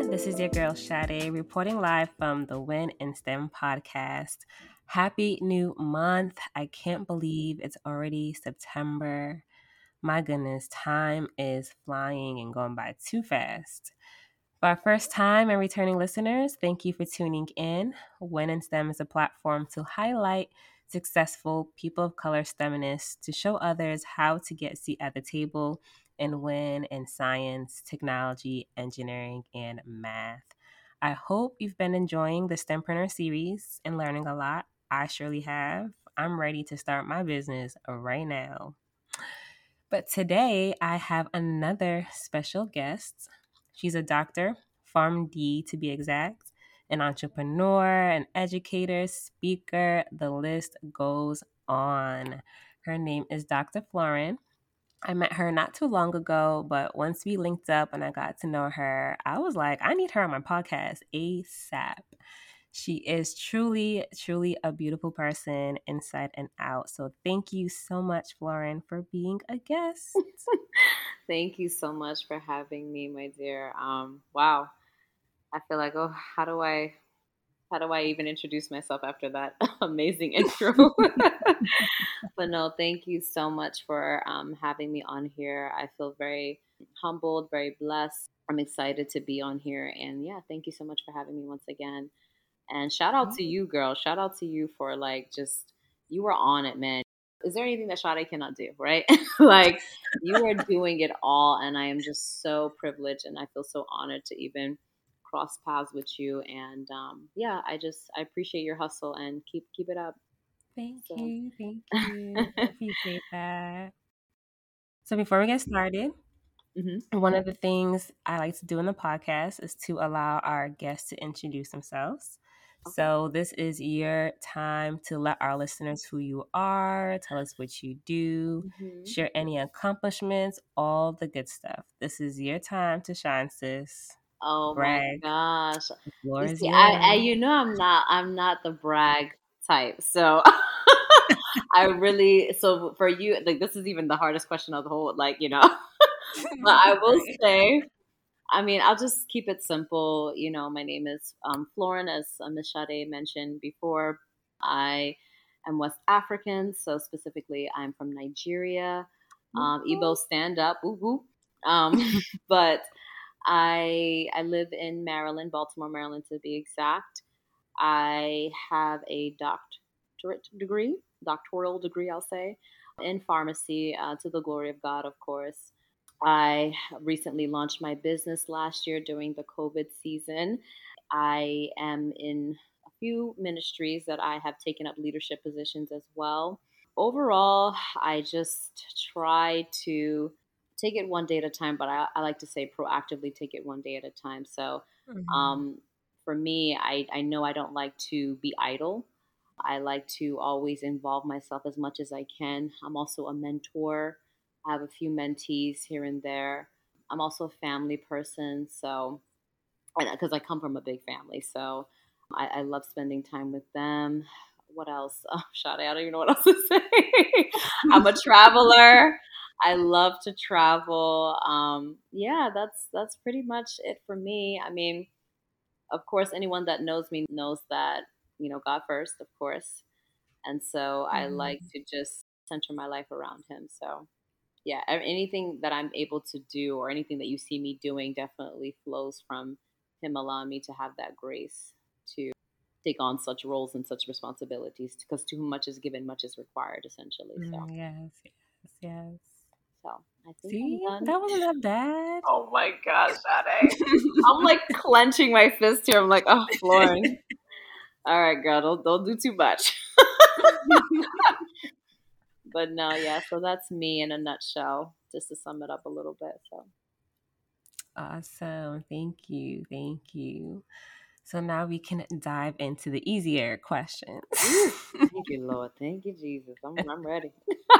This is your girl Sade reporting live from the Win in STEM podcast. Happy new month. I can't believe it's already September. My goodness, time is flying and going by too fast. For our first time and returning listeners, thank you for tuning in. Win in STEM is a platform to highlight successful people of color STEMists to show others how to get a seat at the table and win in science, technology, engineering, and math. I hope you've been enjoying the STEMpreneur series and learning a lot. I surely have. I'm ready to start my business right now. But today I have another special guest. She's a doctor, PharmD to be exact, an entrepreneur, an educator, speaker. The list goes on. Her name is Dr. Florin. I met her not too long ago, but once we linked up and I got to know her, I was like, I need her on my podcast ASAP. She is truly, truly a beautiful person inside and out. So thank you so much, Florin, for being a guest. Thank you so much for having me, my dear. Wow. I feel like, oh, how do I even introduce myself after that amazing intro? But no, thank you so much for having me on here. I feel very humbled, very blessed. I'm excited to be on here. And yeah, thank you so much for having me once again. And shout out to you, girl. Shout out to you for you were on it, man. Is there anything that Sade cannot do, right? Like, you are doing it all. And I am just so privileged and I feel so honored to even cross paths with you. And yeah, I appreciate your hustle and keep it up. Thank So. you. Thank you. I appreciate that. So before we get started, one of the things I like to do in the podcast is to allow our guests to introduce themselves. Okay. So this is your time to let our listeners who you are, tell us what you do, share any accomplishments, all the good stuff. This is your time to shine, sis. Oh my Brag. gosh. The floor You is see, I yours. I'm not the brag type. So I really, so for you, like, this is even the hardest question of the whole, but I will say, I mean, I'll just keep it simple. My name is Florin, as Ms. Sade mentioned before. I am West African, so specifically, I'm from Nigeria. Igbo, stand up, woo woo. But I live in Maryland, Baltimore, Maryland, to be exact. I have a doctoral degree, I'll say, in pharmacy, to the glory of God, of course. I recently launched my business last year during the COVID season. I am in a few ministries that I have taken up leadership positions as well. Overall, I just try to take it one day at a time, but I like to say proactively take it one day at a time. So, um, for me, I know I don't like to be idle. I like to always involve myself as much as I can. I'm also a mentor. I have a few mentees here and there. I'm also a family person, so because I come from a big family, so I love spending time with them. What else? Oh, Shade, I don't even know what else to say. I'm a traveler. I love to travel. Yeah, that's pretty much it for me. I mean, of course, anyone that knows me knows that God first, of course, and so I like to just center my life around Him. So yeah, anything that I'm able to do or anything that you see me doing definitely flows from Him allowing me to have that grace to take on such roles and such responsibilities, because to whom much is given, much is required, essentially. So, Yes, yes, yes. I think I'm See, done. that wasn't that bad. Oh my gosh, Sade. I'm like clenching my fist here. I'm like, oh, Lauren. All right, girl, don't do too much. But no, yeah. So that's me in a nutshell, just to sum it up a little bit. So. Awesome. Thank you. Thank you. So now we can dive into the easier questions. Ooh, thank you, Lord. Thank you, Jesus. I'm ready.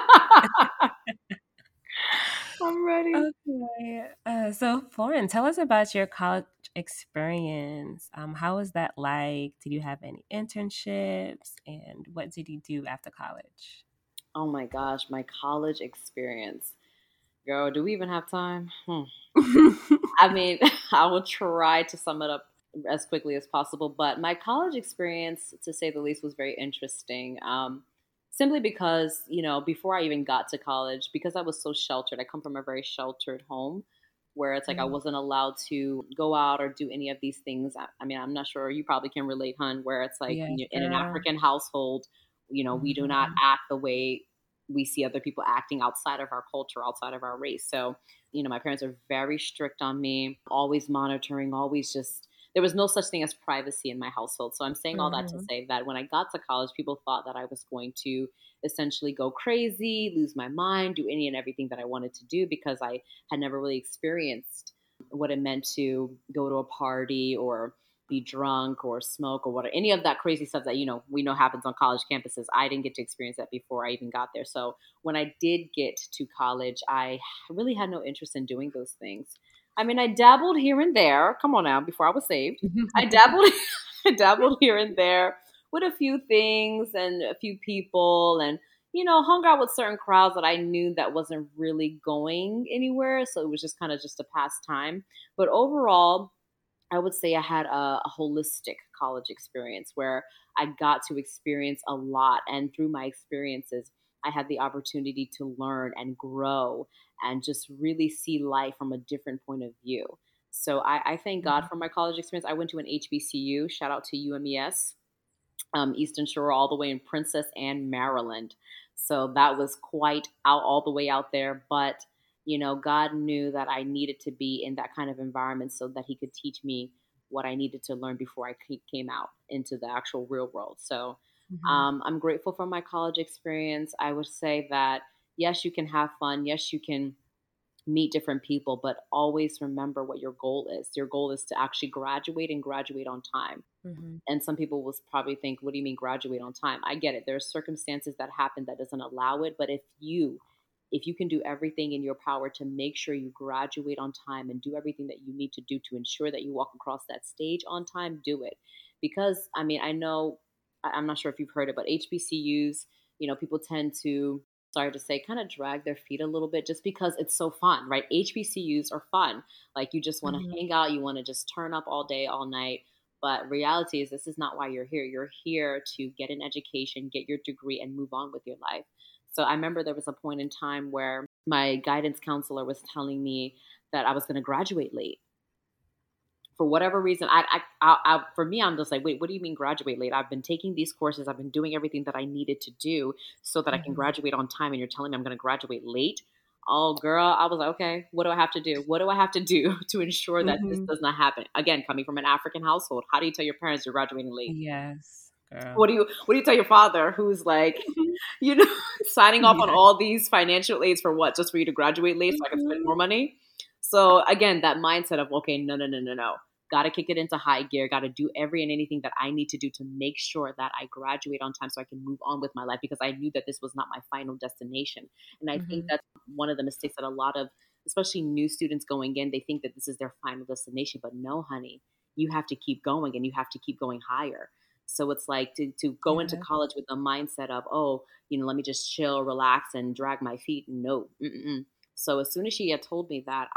I'm ready. Okay. So, Florin, tell us about your college experience. How was that like? Did you have any internships? And what did you do after college? Oh my gosh, my college experience. Girl, do we even have time? I mean, I will try to sum it up as quickly as possible. But my college experience, to say the least, was very interesting. Simply because, before I even got to college, because I was so sheltered, I come from a very sheltered home where it's like I Mm. wasn't allowed to go out or do any of these things. I mean, I'm not sure you probably can relate, hun, where it's like Yes, in an girl. African household, we do not Mhm. act the way we see other people acting outside of our culture, outside of our race. So my parents are very strict on me, always monitoring, always just, there was no such thing as privacy in my household. So I'm saying all that to Mhm. say that when I got to college, people thought that I was going to essentially go crazy, lose my mind, do any and everything that I wanted to do because I had never really experienced what it meant to go to a party or be drunk or smoke or what any of that crazy stuff that we know happens on college campuses. I didn't get to experience that before I even got there. So when I did get to college, I really had no interest in doing those things. I mean, I dabbled here and there. Come on now, before I was saved, I dabbled, I dabbled here and there with a few things and a few people, and hung out with certain crowds that I knew that wasn't really going anywhere. So it was just kind of just a pastime. But overall, I would say I had a holistic college experience where I got to experience a lot. And through my experiences, I had the opportunity to learn and grow and just really see life from a different point of view. So I thank God Mhm. for my college experience. I went to an HBCU, shout out to UMES, Eastern Shore, all the way in Princess Anne, Maryland. So that was quite out, all the way out there. But, God knew that I needed to be in that kind of environment so that He could teach me what I needed to learn before I came out into the actual real world. So Mhm. I'm grateful for my college experience. I would say that, yes, you can have fun. Yes, you can meet different people, but always remember what your goal is. Your goal is to actually graduate and graduate on time. Mhm. And some people will probably think, what do you mean graduate on time? I get it. There are circumstances that happen that doesn't allow it. But if you can do everything in your power to make sure you graduate on time and do everything that you need to do to ensure that you walk across that stage on time, do it. Because I mean, I know I'm not sure if you've heard it, but HBCUs, people tend to, sorry to say, kind of drag their feet a little bit just because it's so fun, right? HBCUs are fun. Like you just want to Mhm. hang out, you want to just turn up all day, all night. But reality is, this is not why you're here. You're here to get an education, get your degree, and move on with your life. So I remember there was a point in time where my guidance counselor was telling me that I was going to graduate late. For whatever reason, for me, I'm just like, wait, what do you mean graduate late? I've been taking these courses, I've been doing everything that I needed to do so that I can Mhm. graduate on time, and you're telling me I'm going to graduate late? Oh, girl, I was like, okay, what do I have to do? What do I have to do to ensure that this Mhm. does not happen? Again, coming from an African household, how do you tell your parents you're graduating late? Yes, What girl. do you what do you tell your father who's like, you know, signing off on Yeah. all these financial aids for what? Just for you to graduate late so I can spend Mhm. more money? So again, that mindset of, okay, no, no, no, no, no. Got to kick it into high gear. Got to do every and anything that I need to do to make sure that I graduate on time so I can move on with my life, because I knew that this was not my final destination. And I think Mhm. that's one of the mistakes that a lot of, especially new students going in, they think that this is their final destination. But no, honey, you have to keep going, and you have to keep going higher. So it's like to go into Yeah. college with the mindset of, oh, let me just chill, relax, and drag my feet. No. Mm-mm. So as soon as she had told me that,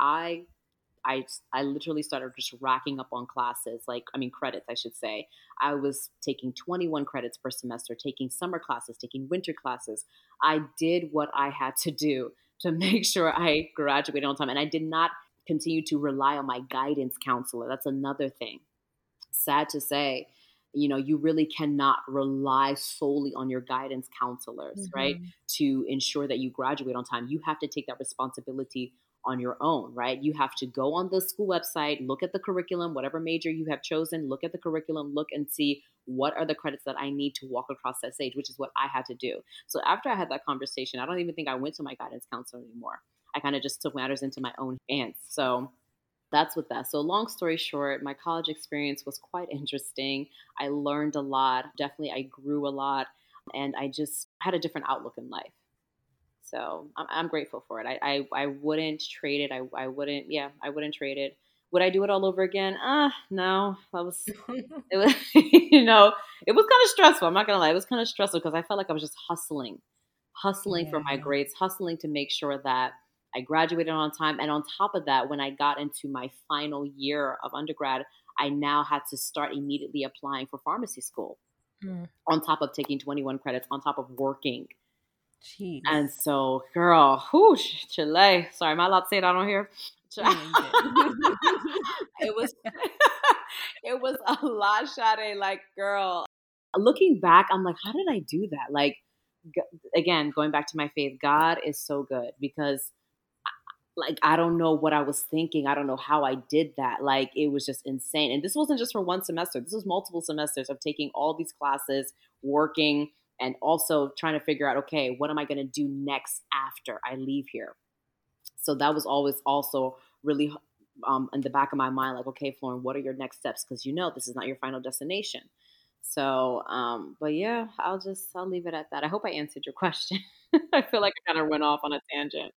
I literally started just racking up on classes, like, I mean, credits, I should say. I was taking 21 credits per semester, taking summer classes, taking winter classes. I did what I had to do to make sure I graduated on time. And I did not continue to rely on my guidance counselor. That's another thing. Sad to say, you really cannot rely solely on your guidance counselors, right? Mhm. To ensure that you graduate on time. You have to take that responsibility on your own, right? You have to go on the school website, look at the curriculum, whatever major you have chosen, look at the curriculum, look and see what are the credits that I need to walk across that stage, which is what I had to do. So after I had that conversation, I don't even think I went to my guidance counselor anymore. I kind of just took matters into my own hands. So that's what that. So long story short, my college experience was quite interesting. I learned a lot. Definitely, I grew a lot, and I just had a different outlook in life. So I'm grateful for it. I wouldn't trade it. I wouldn't. Yeah, I wouldn't trade it. Would I do it all over again? No. That was it was it was kind of stressful. I'm not gonna lie. It was kind of stressful because I felt like I was just hustling for my Yeah. grades, hustling to make sure that I graduated on time. And on top of that, when I got into my final year of undergrad, I now had to start immediately applying for pharmacy school Mm. on top of taking 21 credits, on top of working. And Jeez. so, girl, whoo, Chile. Sorry, am I allowed to say that on here? Yeah, you did. It was it was a lot, Sade. Like, girl, looking back, I'm like, how did I do that? Like, again, going back to my faith, God is so good because like I don't know what I was thinking. I don't know how I did that. Like it was just insane. And this wasn't just for one semester. This was multiple semesters of taking all these classes, working, and also trying to figure out, okay, what am I going to do next after I leave here? So that was always also really in the back of my mind, like, okay, Florin, what are your next steps? Because you know this is not your final destination. So, but yeah, I'll leave it at that. I hope I answered your question. I feel like I kind of went off on a tangent.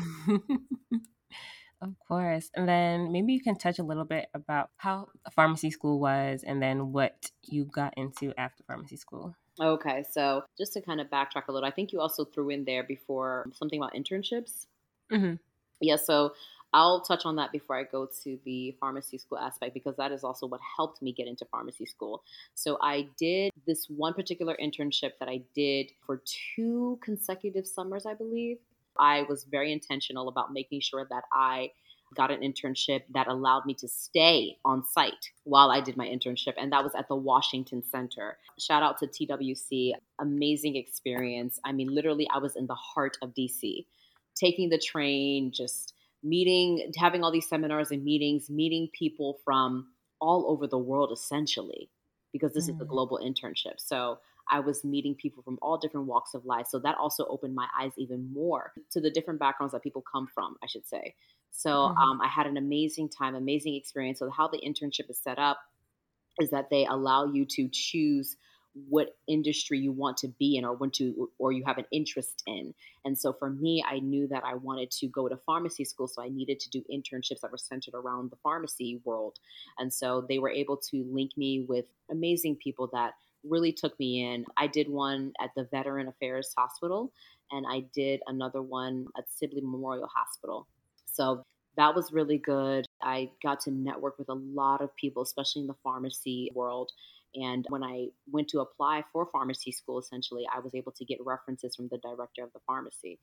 Of course. And then maybe you can touch a little bit about how pharmacy school was and then what you got into after pharmacy school. Okay, so just to kind of backtrack a little, I think you also threw in there before something about internships. Hmm. Yeah, so I'll touch on that before I go to the pharmacy school aspect because that is also what helped me get into pharmacy school. So I did this one particular internship that I did for 2 consecutive summers, I believe. I was very intentional about making sure that I got an internship that allowed me to stay on site while I did my internship, and that was at the Washington Center. Shout out to TWC, amazing experience. I mean, literally, I was in the heart of DC, taking the train, just meeting, having all these seminars and meetings, meeting people from all over the world, essentially, because this is a Mm. global internship. So I was meeting people from all different walks of life. So that also opened my eyes even more to the different backgrounds that people come from, I should say. So Hmm. I had an amazing time, amazing experience. So how the internship is set up is that they allow you to choose what industry you want to be in or you have an interest in. And so for me, I knew that I wanted to go to pharmacy school, so I needed to do internships that were centered around the pharmacy world. And so they were able to link me with amazing people that really took me in. I did one at the Veteran Affairs Hospital, and I did another one at Sibley Memorial Hospital. So that was really good. I got to network with a lot of people, especially in the pharmacy world. And when I went to apply for pharmacy school, essentially, I was able to get references from the director of the pharmacy.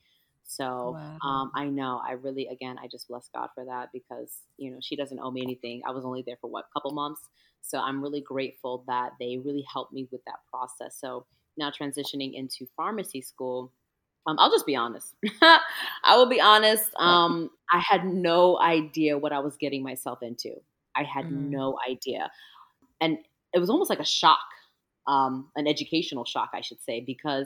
So Wow. I know I really, again, I just bless God for that because, she doesn't owe me anything. I was only there for what, a couple months. So I'm really grateful that they really helped me with that process. So now transitioning into pharmacy school, I'll just be honest. I will be honest. I had no idea what I was getting myself into. I had Mm. no idea. And it was almost like a shock, an educational shock, I should say, because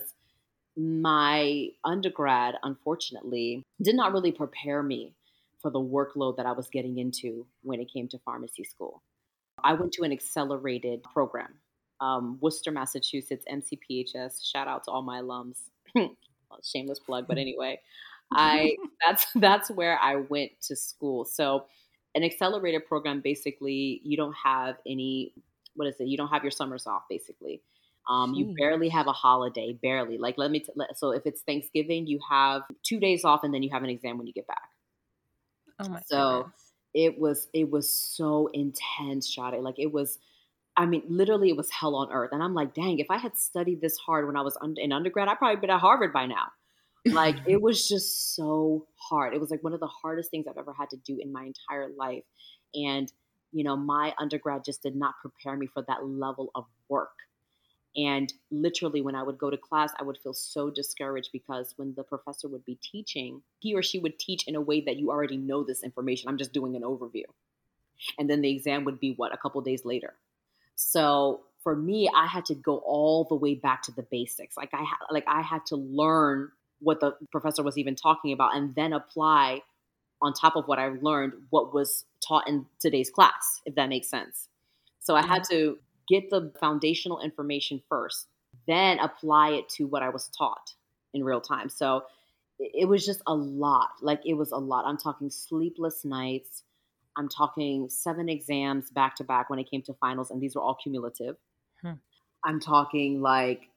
my undergrad, unfortunately, did not really prepare me for the workload that I was getting into when it came to pharmacy school. I went to an accelerated program, Worcester, Massachusetts, MCPHS. Shout out to all my alums. Well, shameless plug, but anyway, I that's where I went to school. So, an accelerated program basically you don't have any what is it? You don't have your summers off basically. You barely have Sheesh. a holiday, barely. Like so if it's Thanksgiving, you have 2 days off, and then you have an exam when you get back. Oh my So goodness. it was so intense, Shadi. Like it was, I mean, literally it was hell on earth. And I'm like, dang, if I had studied this hard when I was in undergrad, I'd probably been at Harvard by now. Like it was just so hard. It was like one of the hardest things I've ever had to do in my entire life. And, my undergrad just did not prepare me for that level of work. And literally, when I would go to class, I would feel so discouraged because when the professor would be teaching, he or she would teach in a way that you already know this information. I'm just doing an overview. And then the exam would be what, a couple days later. So for me, I had to go all the way back to the basics. I had to learn what the professor was even talking about and then apply on top of what I learned what was taught in today's class, if that makes sense. So I had Yeah. to get the foundational information first, then apply it to what I was taught in real time. So it was just a lot. Like it was a lot. I'm talking sleepless nights. I'm talking 7 exams back to back when it came to finals, and these were all cumulative. Hmm. I'm talking like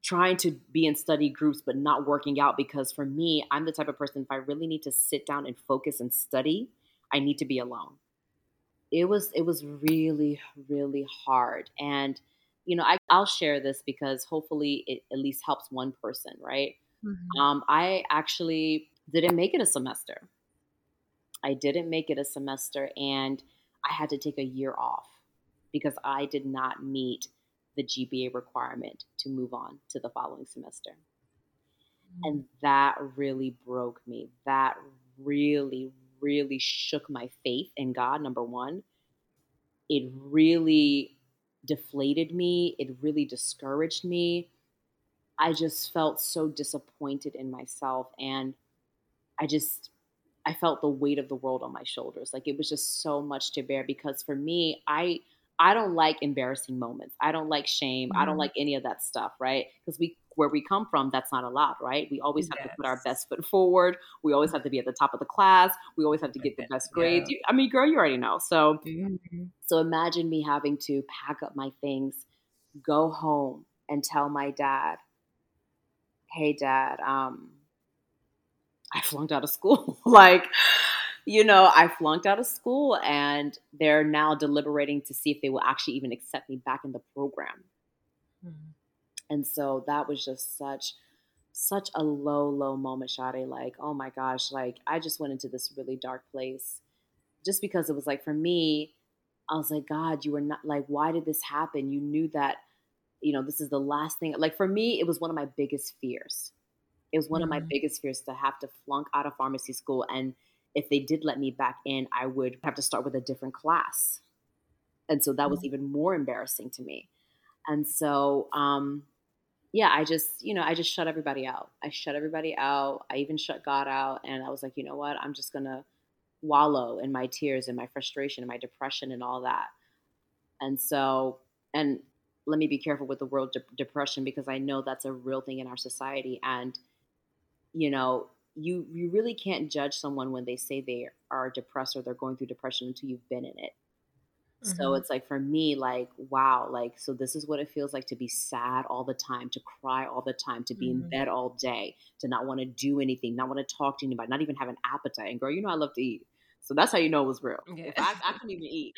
trying to be in study groups but not working out, because for me, I'm the type of person, if I really need to sit down and focus and study, I need to be alone. It was really, really hard. And I'll share this because hopefully it at least helps one person, right? Mhm. I actually didn't make it a semester. I didn't make it a semester, and I had to take a year off because I did not meet the GPA requirement to move on to the following semester. Mhm. And that really broke me. That really, really shook my faith in God, number one. It really deflated me. It really discouraged me. I just felt so disappointed in myself. And I just, I felt the weight of the world on my shoulders. Like, it was just so much to bear, because for me, I don't like embarrassing moments. I don't like shame. I don't Mhm. like any of that stuff, right? Because where we come from, that's not allowed, right? We always have to put our Yes. best foot forward. We always have to be at the top of the class. We always have to get the best grades. Yeah. I mean, girl, you already know. So Mhm. so imagine me having to pack up my things, go home and tell my dad, "Hey dad, I flunked out of school." Like, I flunked out of school, and they're now deliberating to see if they will actually even accept me back in the program. Mhm. And so that was just such a low moment, Shade. Like, oh my gosh, like I just went into this really dark place, just because it was like, for me, I was like, God, you were not, like, why did this happen? You knew that, this is the last thing. Like, for me, it was one of my biggest fears. It was one of my Mhm. biggest fears to have to flunk out of pharmacy school. And if they did let me back in, I would have to start with a different class. And so that was Mhm. even more embarrassing to me. And so, yeah, I just shut everybody out. I shut everybody out. I even shut God out. And I was like, you know what? I'm just going to wallow in my tears and my frustration and my depression and all that. And so, and let me be careful with the word depression, because I know that's a real thing in our society. And, you know, you really can't judge someone when they say they are depressed or they're going through depression until you've been in it. So Mhm. it's like, for me, like, wow, like, so this is what it feels like to be sad all the time, to cry all the time, to be in Mhm. bed all day, to not want to do anything, not want to talk to anybody, not even have an appetite. And girl, I love to eat. So that's how you know it was real. Yeah. If I couldn't even eat.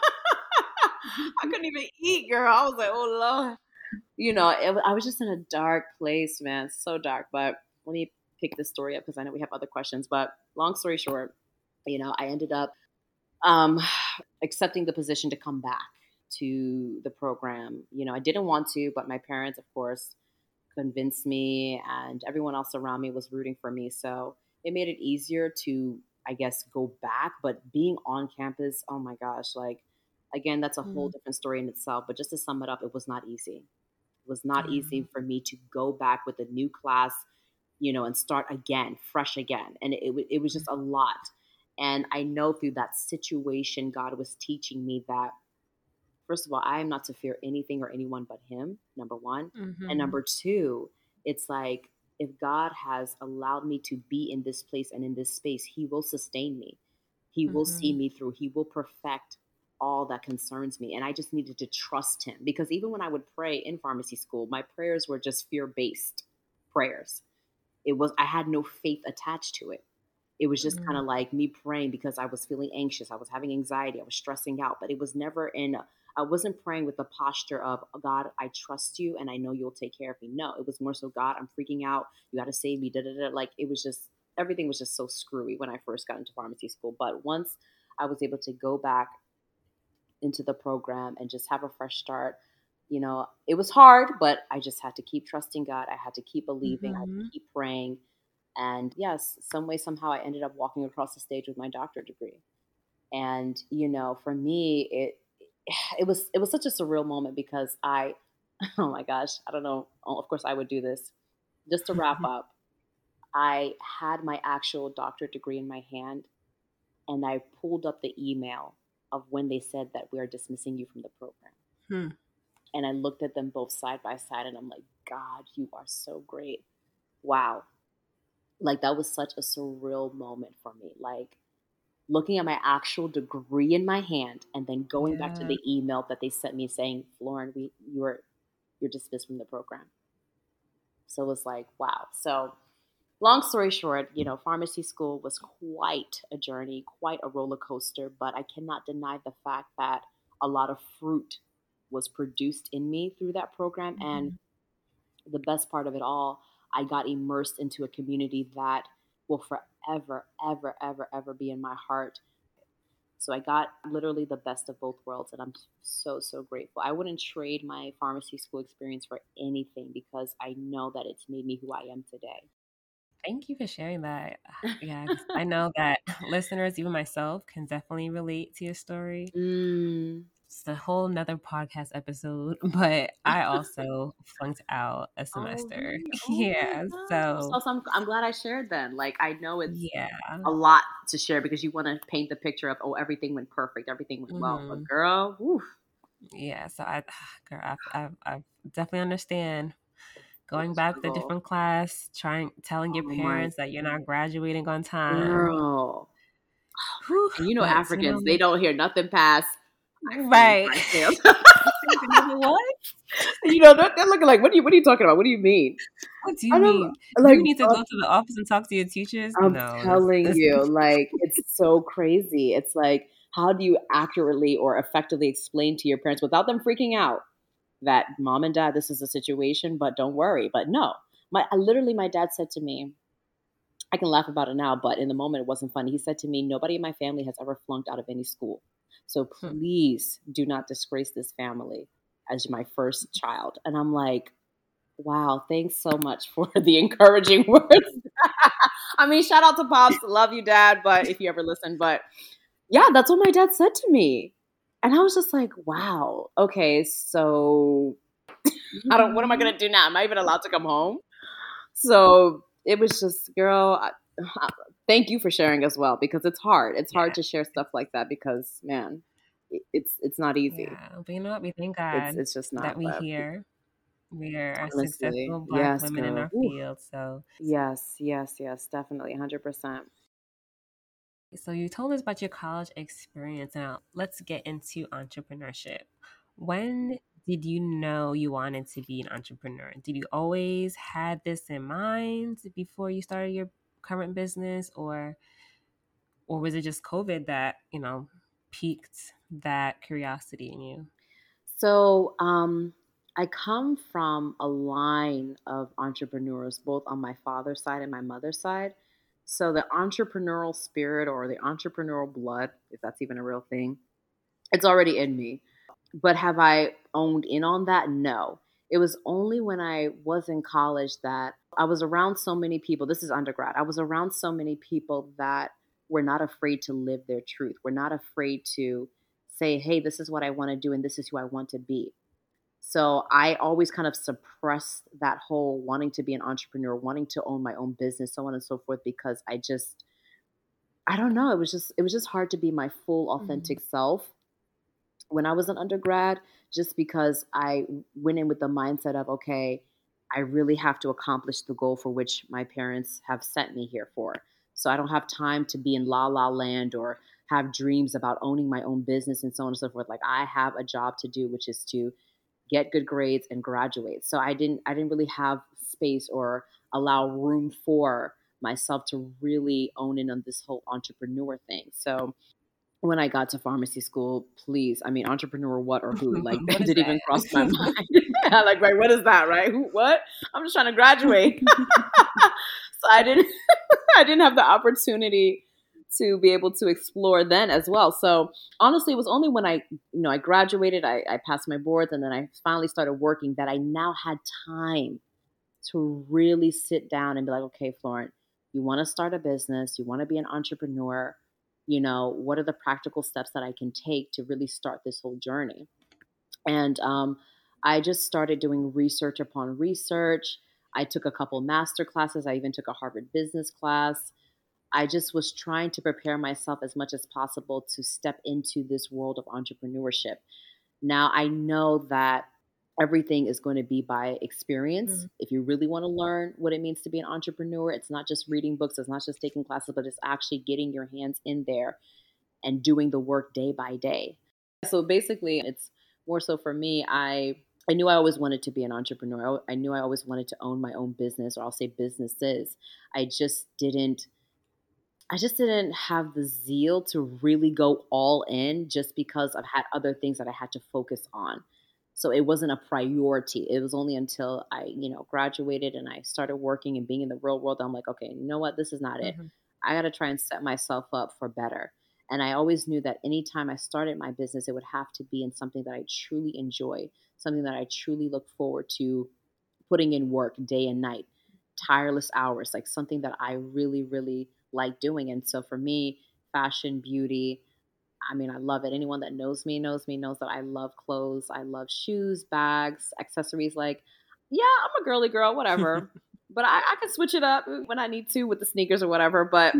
I couldn't even eat, girl. I was like, oh Lord. I was just in a dark place, man. So dark. But let me pick this story up because I know we have other questions. But long story short, I ended up um, accepting the position to come back to the program. I didn't want to, but my parents, of course, convinced me, and everyone else around me was rooting for me. So it made it easier to, I guess, go back. But being on campus, oh my gosh, like, again, that's a whole Mhm. different story in itself. But just to sum it up, it was not easy. It was not easy Mhm. for me to go back with a new class, and start again, fresh again. And it was just a lot. And I know through that situation, God was teaching me that, first of all, I am not to fear anything or anyone but Him, number one. And Mhm. number two, it's like, if God has allowed me to be in this place and in this space, He will sustain me. He will see Mhm. me through. He will perfect all that concerns me. And I just needed to trust Him, because even when I would pray in pharmacy school, my prayers were just fear based prayers. I had no faith attached to it. It was just kind Mhm. of like me praying because I was feeling anxious, I was having anxiety, I was stressing out, but it was never I wasn't praying with the posture of, "Oh, God, I trust you and I know you'll take care of me." No, it was more so, "God, I'm freaking out. You got to save me." Da, da, da. Like, it was just, everything was just so screwy when I first got into pharmacy school. But once I was able to go back into the program and just have a fresh start, it was hard, but I just had to keep trusting God. I had to keep believing. I had to Mhm. keep praying. And yes, some way, somehow, I ended up walking across the stage with my doctorate degree. And for me, it was such a surreal moment, because oh my gosh, I don't know. Of course, I would do this. Just to wrap up, I had my actual doctorate degree in my hand, and I pulled up the email of when they said that we are dismissing you from the program. Mhm. And I looked at them both side by side, and I'm like, God, you are so great. Wow. Like, that was such a surreal moment for me. Like, looking at my actual degree in my hand and then going back to Yeah. the email that they sent me saying, "Lauren, you're dismissed from the program." So it was like, wow. So long story short, pharmacy school was quite a journey, quite a roller coaster, but I cannot deny the fact that a lot of fruit was produced in me through that program. And Mhm. the best part of it all, I got immersed into a community that will forever, ever, ever, ever be in my heart. So I got literally the best of both worlds, and I'm so, so grateful. I wouldn't trade my pharmacy school experience for anything because I know that it's made me who I am today. Thank you for sharing that. Yeah, 'cause I know that listeners, even myself, can definitely relate to your story. Mm. It's a whole nother podcast episode, but I also flunked out a Oh, semester. really? Oh my Yeah, gosh. so I'm glad I shared then. Like, I know it's yeah. a lot to share because you want to paint the picture of, oh, everything went perfect, everything went well. But Mhm. girl, whew, Yeah, so girl, I definitely understand it going was back to a struggle. different class, telling your Oh my parents that you're not graduating on time. girl. Whew, And but Africans, they don't hear nothing past, I failed, right. I failed. What? They're looking like, what are you talking about? What do you mean? What do you And I'm mean? Do like, you need to go to the office and talk to your teachers? I'm No, telling this you, like, it's so crazy. It's like, how do you accurately or effectively explain to your parents without them freaking out that mom and dad, this is a situation, but don't worry. But no, my dad said to me, I can laugh about it now, but in the moment it wasn't funny. He said to me, nobody in my family has ever flunked out of any school. So Hmm. please do not disgrace this family as my first child. And I'm like, wow, thanks so much for the encouraging words. I mean, shout out to Pops. Love you, Dad. But if you ever listen, but yeah, that's what my dad said to me. And I was just like, wow, okay, so what am I Mhm. going to do now? Am I even allowed to come home? So it was just, girl, thank you for sharing as well because it's hard. It's hard Yeah, to share stuff like that because, man, it's not easy. yeah. But you know what? We thank It's God it's just not. that we But here. We are honestly, successful Black yes, women in girl. our Whew. field. Yes, yes, yes, definitely, 100%. So you told us about your college experience. Now let's get into entrepreneurship. When did you know you wanted to be an entrepreneur? Did you always had this in mind before you started your current business, or was it just COVID that piqued that curiosity in you? So, I come from a line of entrepreneurs, both on my father's side and my mother's side. So, the entrepreneurial spirit or the entrepreneurial blood, if that's even a real thing, it's already in me. But have I owned in on that? No. It was only when I was in college that I was around so many people. This is undergrad. I was around so many people that were not afraid to live their truth. Were not afraid to say, hey, this is what I want to do and this is who I want to be. So I always kind of suppressed that whole wanting to be an entrepreneur, wanting to own my own business, so on and so forth, because I don't know, it was just hard to be my full Mhm. authentic self when I was an undergrad, just because I went in with the mindset of, okay, I really have to accomplish the goal for which my parents have sent me here for. So I don't have time to be in la la land or have dreams about owning my own business and so on and so forth. Like I have a job to do, which is to get good grades and graduate. So I didn't really have space or allow room for myself to really own in on this whole entrepreneur thing. So when I got to pharmacy school, please, I mean, entrepreneur, what or who? Like What that is didn't even cross my that? mind. Yeah, like, right, what is that, right? Who, what? I'm just trying to graduate. So I didn't, I didn't have the opportunity to be able to explore then as well. So honestly, it was only when I graduated, I passed my boards, and then I finally started working that I now had time to really sit down and be like, okay, Florent, you want to start a business, you want to be an entrepreneur, what are the practical steps that I can take to really start this whole journey? And I just started doing research upon research. I took a couple master classes. I even took a Harvard business class. I just was trying to prepare myself as much as possible to step into this world of entrepreneurship. Now, I know that everything is going to be by experience. Mhm. If you really want to learn what it means to be an entrepreneur, it's not just reading books, it's not just taking classes, but it's actually getting your hands in there and doing the work day by day. So basically, it's more so for me. I I knew I always wanted to be an entrepreneur. I knew I always wanted to own my own business, or I'll say businesses. I just didn't I just didn't have the zeal to really go all in just because I've had other things that I had to focus on. So it wasn't a priority. It was only until I, graduated and I started working and being in the real world, I'm like, okay, you know what? This is not it. Hmm. I got to try and set myself up for better. And I always knew that anytime I started my business, it would have to be in something that I truly enjoy, something that I truly look forward to putting in work day and night, tireless hours, like something that I really, really like doing. And so for me, fashion, beauty, I mean, I love it. Anyone that knows me, knows that I love clothes. I love shoes, bags, accessories. Like, yeah, I'm a girly girl, whatever. But I can switch it up when I need to with the sneakers or whatever. But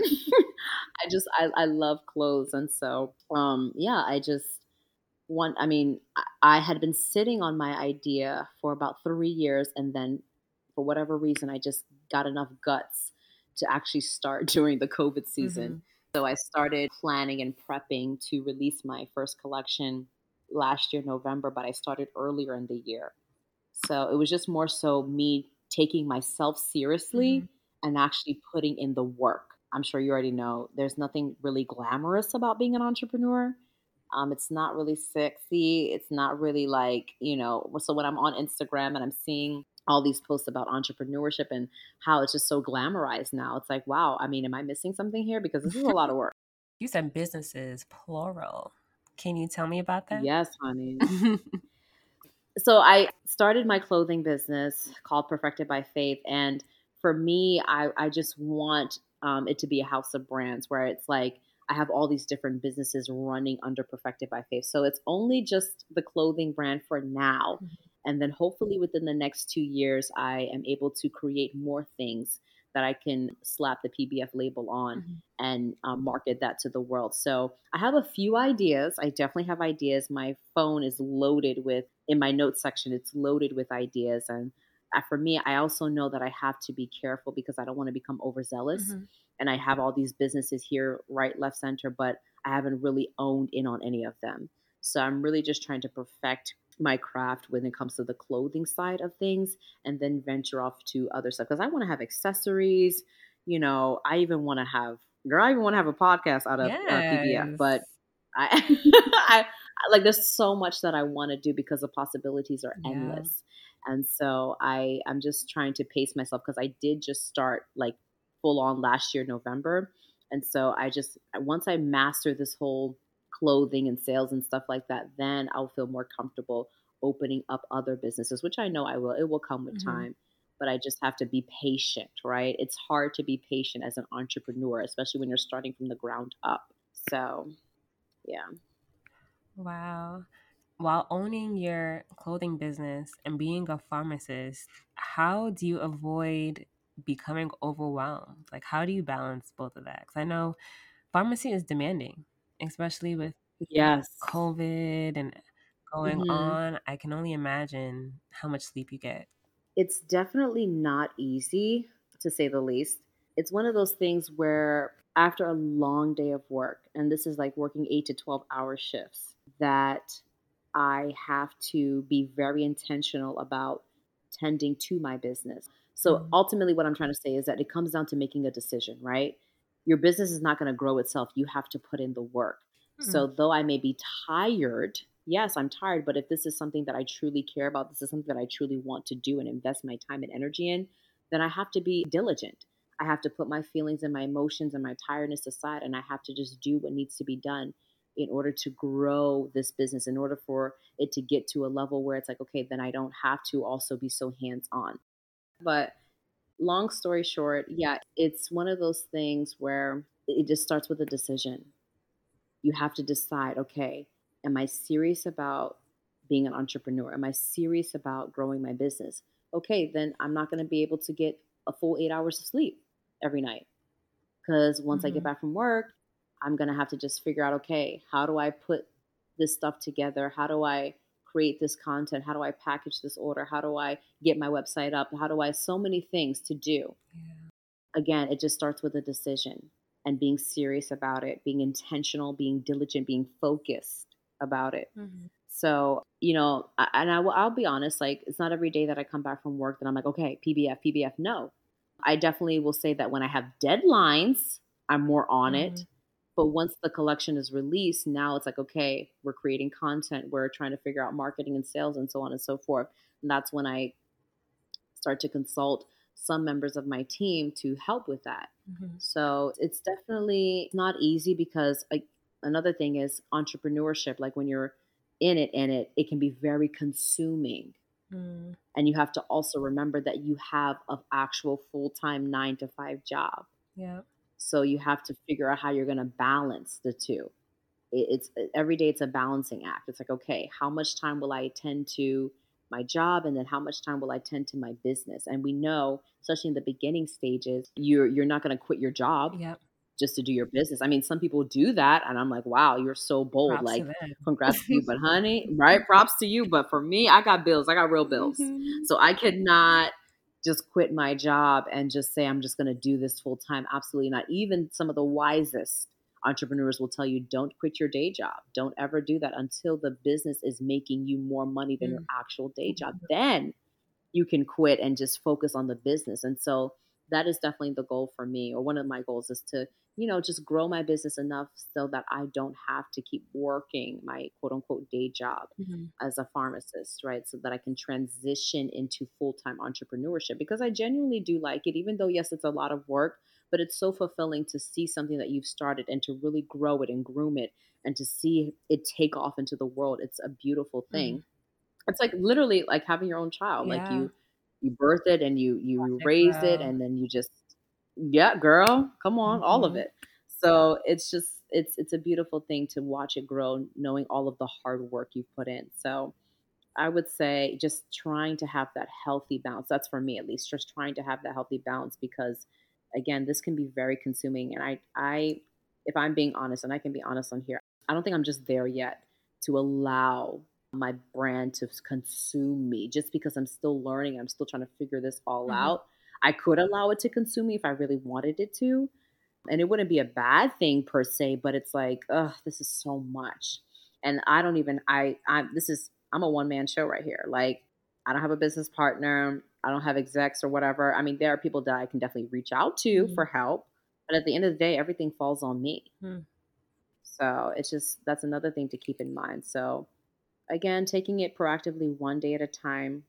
I love clothes. And so, yeah, I just I mean, I had been sitting on my idea for about 3 years. And then for whatever reason, I just got enough guts to actually start during the COVID season. Hmm. So I started planning and prepping to release my first collection last year, November, but I started earlier in the year. So it was just more so me taking myself Hmm. seriously and actually putting in the work. I'm sure you already know there's nothing really glamorous about being an entrepreneur. It's not really sexy. It's not really like, so when I'm on Instagram and I'm seeing all these posts about entrepreneurship and how it's just so glamorized now, it's like, wow, I mean, am I missing something here? Because this is a lot of work. You said businesses, plural. Can you tell me about that? Yes, honey. So I started my clothing business called Perfected by Faith. And for me, I just want it to be a house of brands where it's like I have all these different businesses running under Perfected by Faith. So it's only just the clothing brand for now. And then hopefully within the next 2 years, I am able to create more things that I can slap the PBF label on Mhm. and market that to the world. So I have a few ideas. I definitely have ideas. My phone is loaded with, in my notes section, it's loaded with ideas. And for me, I also know that I have to be careful because I don't want to become overzealous. Mhm. And I have all these businesses here, right, left, center, but I haven't really owned in on any of them. So I'm really just trying to perfect my craft when it comes to the clothing side of things and then venture off to other stuff because I want to have accessories. I even want to have, girl, I even want to have a podcast out of PBF, Yes. but I, like there's so much that I want to do because the possibilities are Yeah. endless. And so I'm just trying to pace myself because I did just start like full on last year, November. And so once I master this whole clothing and sales and stuff like that, then I'll feel more comfortable opening up other businesses, which I know I will. It will come with Mhm. time, but I just have to be patient, right? It's hard to be patient as an entrepreneur, especially when you're starting from the ground up. So, yeah. Wow. While owning your clothing business and being a pharmacist, how do you avoid becoming overwhelmed? Like, how do you balance both of that? Because I know pharmacy is demanding, especially with Yes. COVID and going Hmm. on. I can only imagine how much sleep you get. It's definitely not easy, to say the least. It's one of those things where after a long day of work, and this is like working 8 to 12 hour shifts, that I have to be very intentional about tending to my business. So Mhm. ultimately, what I'm trying to say is that it comes down to making a decision, right? Your business is not going to grow itself. You have to put in the work. So Mhm. though I may be tired, yes, I'm tired, but if this is something that I truly care about, this is something that I truly want to do and invest my time and energy in, then I have to be diligent. I have to put my feelings and my emotions and my tiredness aside, and I have to just do what needs to be done in order to grow this business, in order for it to get to a level where it's like, okay, then I don't have to also be so hands on. But long story short, yeah, it's one of those things where it just starts with a decision. You have to decide, okay, am I serious about being an entrepreneur? Am I serious about growing my business? Okay, then I'm not going to be able to get a full 8 hours of sleep every night because once I get Mhm. back from work, I'm going to have to just figure out, okay, how do I put this stuff together? How do I create this content? How do I package this order? How do I get my website up? How do I, so many things to do. Yeah. Again, it just starts with a decision and being serious about it, being intentional, being diligent, being focused about it. Mhm. So, I'll be honest, like, it's not every day that I come back from work that I'm like, okay, PBF, PBF. No, I definitely will say that when I have deadlines, I'm more on Mm-hmm. it. But once the collection is released, now it's like, okay, we're creating content, we're trying to figure out marketing and sales and so on and so forth. And that's when I start to consult some members of my team to help with that. Mm-hmm. So it's definitely not easy because, like, another thing is entrepreneurship. Like when you're in it can be very consuming. Mm. And you have to also remember that you have an actual full-time 9 to 5 job. Yeah. So you have to figure out how you're going to balance the two. It's every day it's a balancing act. It's like, okay, how much time will I attend to my job, and then how much time will I attend to my business? And we know, especially in the beginning stages, you're not going to quit your job Yep. just to do your business. I mean, some people do that, and I'm like, wow, you're so bold. Props to Like, them. congrats to you, but honey, right? Props to you. But for me, I got bills. I got real bills, Mm-hmm. so I could not just quit my job and just say I'm just going to do this full time. Absolutely not. Even some of the wisest entrepreneurs will tell you, don't quit your day job. Don't ever do that until the business is making you more money than your actual day job. Then you can quit and just focus on the business. And so that is definitely the goal for me, or one of my goals is to, just grow my business enough so that I don't have to keep working my quote unquote day job Mm-hmm. as a pharmacist, right? So that I can transition into full time entrepreneurship, because I genuinely do like it, even though, yes, it's a lot of work, but it's so fulfilling to see something that you've started and to really grow it and groom it and to see it take off into the world. It's a beautiful Mm-hmm. thing. It's like literally like having your own child. Like Yeah. you birth it and you Watch it raise it, grow. and then you just, yeah, girl, come on, all of Mm-hmm. it. So it's just it's a beautiful thing to watch it grow, knowing all of the hard work you've put in. So I would say just trying to have that healthy balance. That's for me at least, just trying to have that healthy balance, because again, this can be very consuming. And I if I'm being honest, and I can be honest on here, I don't think I'm just there yet to allow my brand to consume me, just because I'm still learning. I'm still trying to figure this all Mm-hmm. out. I could allow it to consume me if I really wanted it to, and it wouldn't be a bad thing per se, but it's like, ugh, this is so much. And I don't even I'm a one man show right here. Like, I don't have a business partner, I don't have execs or whatever. I mean, there are people that I can definitely reach out to for help, but at the end of the day, everything falls on me. Mm-hmm. So it's just, that's another thing to keep in mind. So again, taking it proactively one day at a time,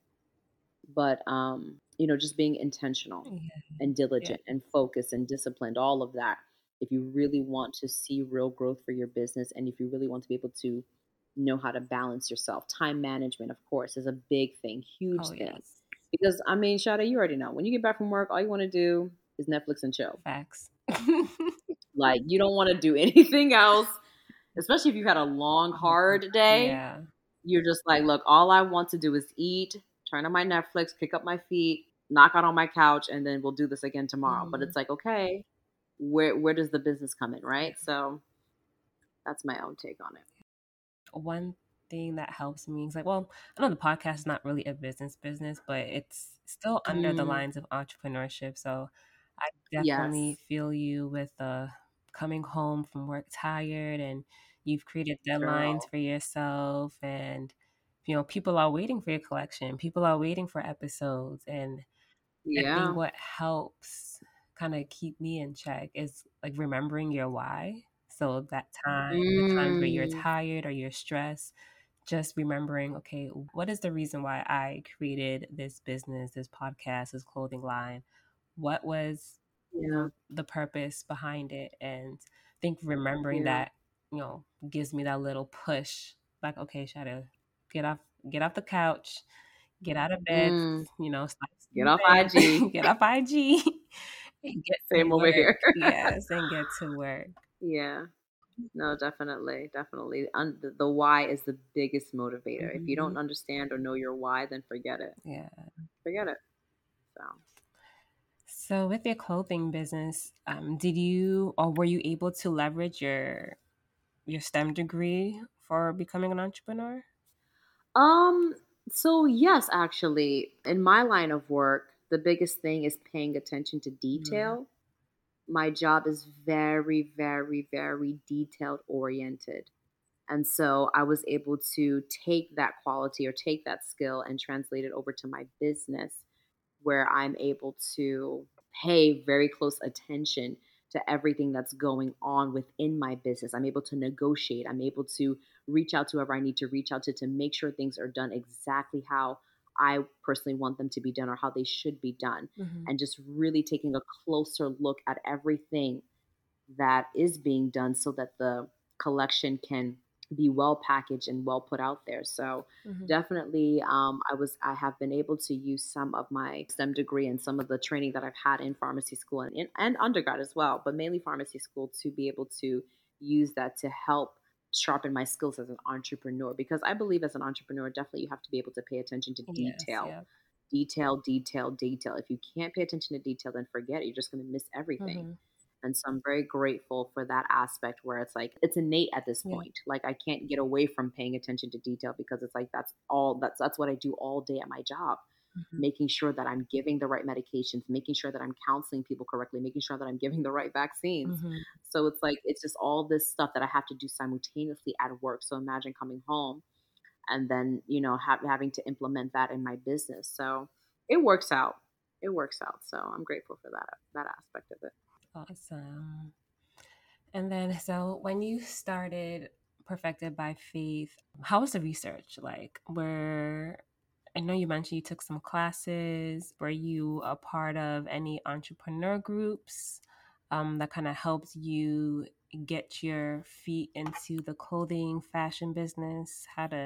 but just being intentional Yeah. and Yeah. diligent and focused and disciplined, all of that. If you really want to see real growth for your business, and if you really want to be able to know how to balance yourself, time management, of course, is a big thing, huge Oh thing. yes. Because I mean, Shada, you already know, when you get back from work, all you want to do is Netflix and chill. Facts. Like, you don't want to do anything else, especially if you've had a long, hard day. Yeah. You're just like, look, all I want to do is eat, turn on my Netflix, kick up my feet, knock out on my couch, and then we'll do this again tomorrow. But Mm-hmm. it's like, okay, where does the business come in, Yeah. right? So that's my own take on it. One thing that helps me is like, well, I know the podcast is not really a business, but it's still under the Mm, lines of entrepreneurship. So I definitely yes. feel you with coming home from work tired, and you've created deadlines Girl. for yourself, and people are waiting for your collection. People are waiting for episodes, and I think Yeah. what helps kind of keep me in check is like remembering your why. So the times where you're Mm, tired or you're stressed, just remembering, okay, what is the reason why I created this business, this podcast, this clothing line? What was, yeah. the purpose behind it? And I think remembering Yeah. that, gives me that little push. Like, okay, Shadow, get off, get off the couch, get out of bed, Mm, stop get off IG. snoozing, get off IG, and get to Same over work. here. Yes, and get to work. Yeah. No, definitely, definitely. The why is the biggest motivator. If you Hmm. don't understand or know your why, then forget it. Yeah. Forget it. So. So, with your clothing business, did you or were you able to leverage your STEM degree for becoming an entrepreneur? Um, so yes, actually, in my line of work, the biggest thing is paying attention to Mm. detail. My job is very, very, very detailed oriented. And so I was able to take that quality or take that skill and translate it over to my business, where I'm able to pay very close attention to everything that's going on within my business. I'm able to negotiate. I'm able to reach out to whoever I need to reach out to make sure things are done exactly how I personally want them to be done or how they should be done. Hmm. And just really taking a closer look at everything that is being done so that the collection can be well packaged and well put out there. So Hmm. definitely, I have been able to use some of my STEM degree and some of the training that I've had in pharmacy school and undergrad as well, but mainly pharmacy school, to be able to use that to help sharpen my skills as an entrepreneur. Because I believe as an entrepreneur, definitely you have to be able to pay attention to Yes. detail. Yeah. Detail, detail, detail. If you can't pay attention to detail, then forget it. You're just going to miss everything. Hmm. And so I'm very grateful for that aspect where it's like it's innate at this Yeah. point. Like I can't get away from paying attention to detail because it's like that's what I do all day at my job. Hmm. Making sure that I'm giving the right medications, making sure that I'm counseling people correctly, making sure that I'm giving the right vaccines. Hmm. So it's like it's just all this stuff that I have to do simultaneously at work. So imagine coming home and then, having to implement that in my business. So it works out. It works out. So I'm grateful for that aspect of it. Awesome. And then, so when you started Perfected by Faith, how was the research like? I know you mentioned you took some classes. Were you a part of any entrepreneur groups that kind of helped you get your feet into the clothing fashion business?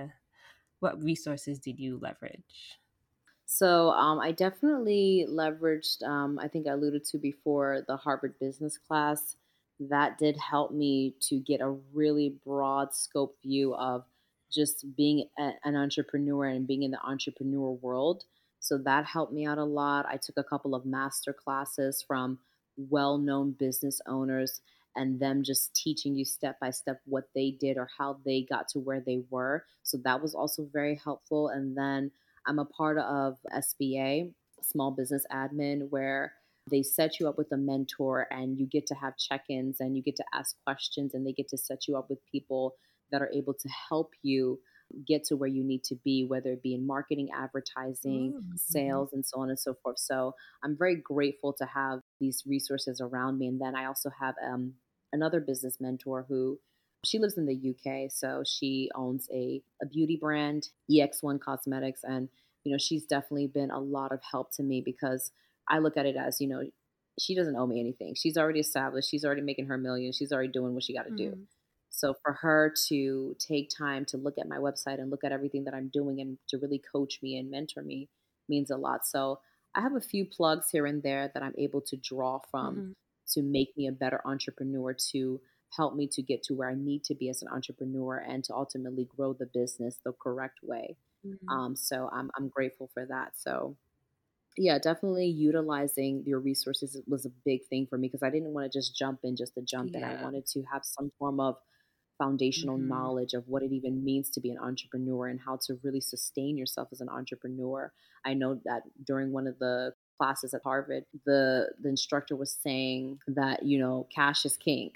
What resources did you leverage? So I definitely leveraged, I think I alluded to before, the Harvard Business class. That did help me to get a really broad scope view of just being an entrepreneur and being in the entrepreneur world. So that helped me out a lot. I took a couple of master classes from well known business owners and them just teaching you step by step what they did or how they got to where they were. So that was also very helpful. And then I'm a part of SBA, Small Business Admin, where they set you up with a mentor and you get to have check ins and you get to ask questions and they get to set you up with people that are able to help you get to where you need to be, whether it be in marketing, advertising, Mm-hmm. sales, and so on and so forth. So I'm very grateful to have these resources around me. And then I also have another business mentor who she lives in the UK, so she owns a beauty brand, EX1 Cosmetics, and she's definitely been a lot of help to me because I look at it as she doesn't owe me anything. She's already established. She's already making her millions. She's already doing what she got to do. Hmm. So for her to take time to look at my website and look at everything that I'm doing and to really coach me and mentor me means a lot. So I have a few plugs here and there that I'm able to draw from Hmm. to make me a better entrepreneur, to help me to get to where I need to be as an entrepreneur and to ultimately grow the business the correct way. Hmm. So I'm grateful for that. So yeah, definitely utilizing your resources was a big thing for me because I didn't want to just jump in just to jump in. I Yeah. wanted to have some form of foundational Hmm. knowledge of what it even means to be an entrepreneur and how to really sustain yourself as an entrepreneur. I know that during one of the classes at Harvard, the instructor was saying that, cash is king.